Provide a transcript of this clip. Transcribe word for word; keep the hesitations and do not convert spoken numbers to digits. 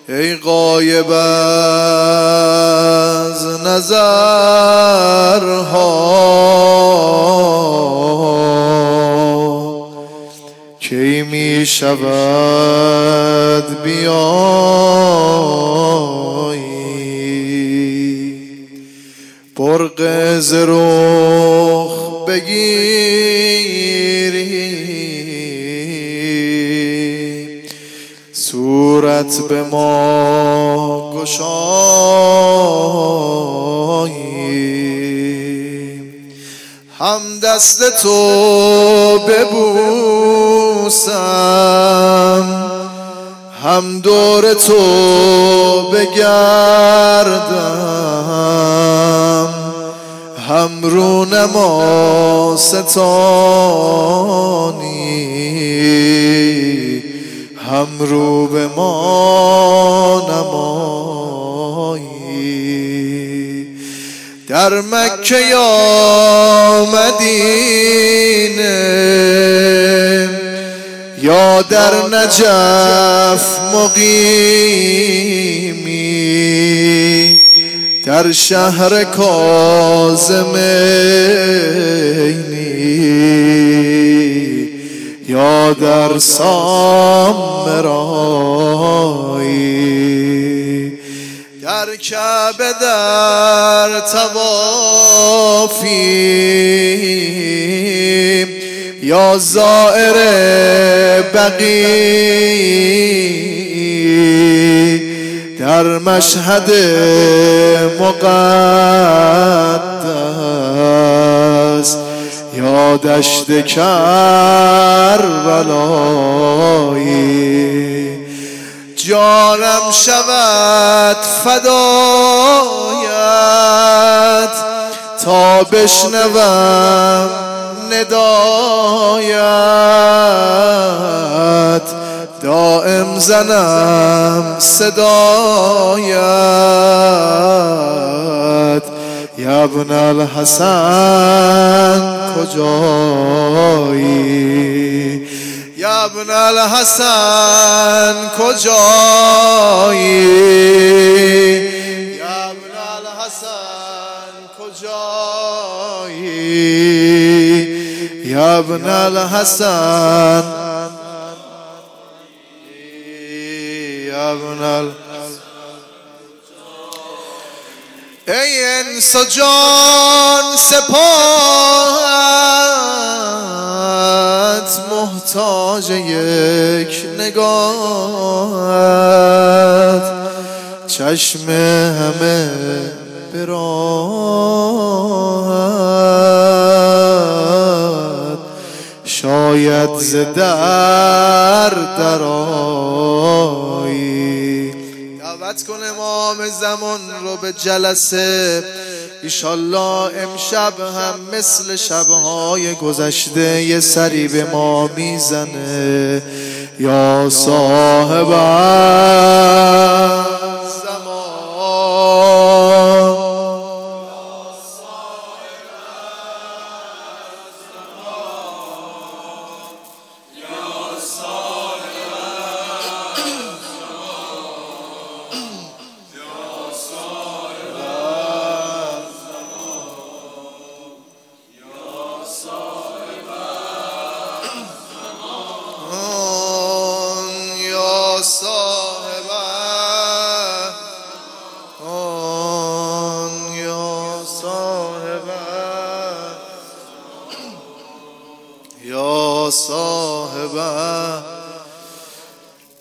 ای غایب از نظرها کی می شود بیایی برق ز رخ بگیری صورت به ما گشایی هم دست تو ببوسم هم دور تو بگردم هم رونما ستانی هم رو به ما نمایی در مکه یا مدینه یا در نجف مقیمی در شهر کاظمینی یا در سامرایی در کعبه در طوافی یا زائر بقیع در مشهد مقدس یا دشت کربلایی جانم شود فدایت تا بشنوم ندایت دائم زنم صدایت یا ابن الحسن کجایی یا ابن الحسن کجایی یا ابن الحسن کجایی یا ابن الحسن یا ابن الحسن ای انس و جان سپاهت محتاج یک نگاهت چشم همه براحت شاید ز در درآیی دعوت کن امام زمان رو به جلسه ایشالله امشب هم مثل شبهای گذشته یه سری به ما میزنه یا صاحب زمان یا صاحب